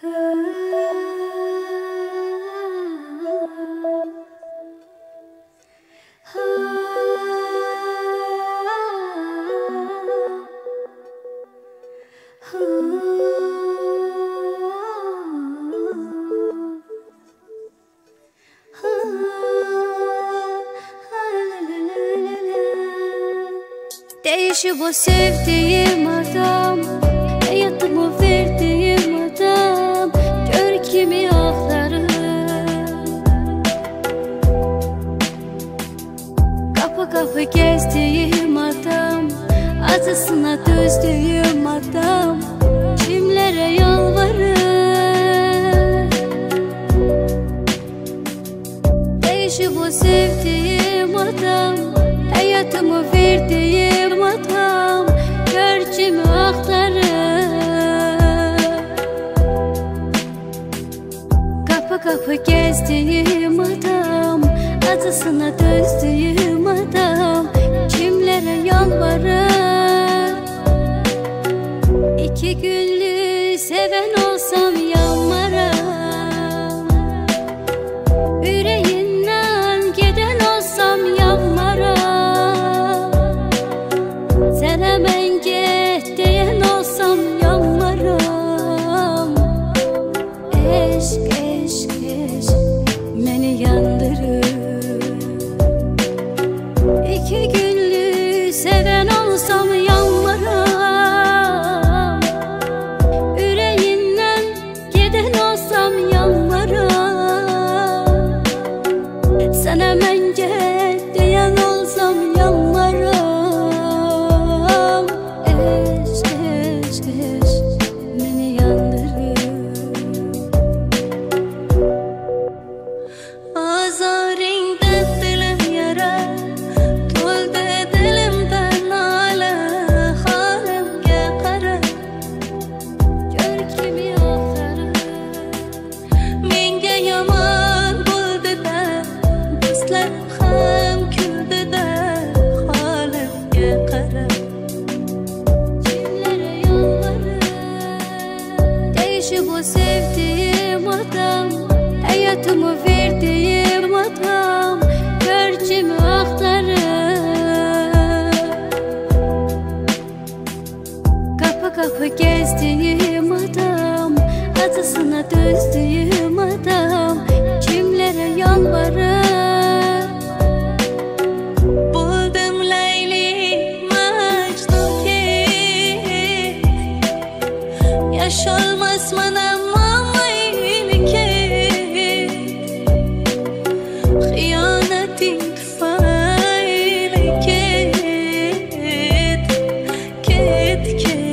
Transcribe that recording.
Değişi bu sevdiğim adam, hayatımı verdiğim adam. Gör kimi ağlarım, kapı kapı gezdiğim adam, acısına dözdüğüm adam. Kimlere yalvarır, değişi bu sevdiğim adam, hayatımı verdiğim adam. Gör kimi axtarır, kapı kapı gezdiğim adam, acısına dözdüğüm adam. Kimlere yalvarır, iki günlük seven olsam yanmaram, yüreğinden giden olsam yanmaram. Sen hemen get diyen olsam yanmaram. Eşk eşk eşk beni yandırır, iki günlük seven olsam yanmaram, yüreğinden giden olsam yanmaram. Sen hemen get diyen olsam yanmaram. Eşk eşk eşk beni yandırır. Azarinde dilim yara, to'ldi dilimdan nola. Holimga qara, Gör kimi axtarır, menga yomon bo'ldi-da, do'stlar ham kuldi-da. Holimga qara, kimlere yalvarır. Değişi bu sevdiğim adam, hayatımı verdiğim adam. Gör kimi axtarır, kapı kapı gezdiğim adam, acısına dözdüğüm adam. Kimlere yalvarır, bo'ldim Layli Majnunga. Yasholmasman ammo mayliga, xiyonating tufayli ket, ket, ket.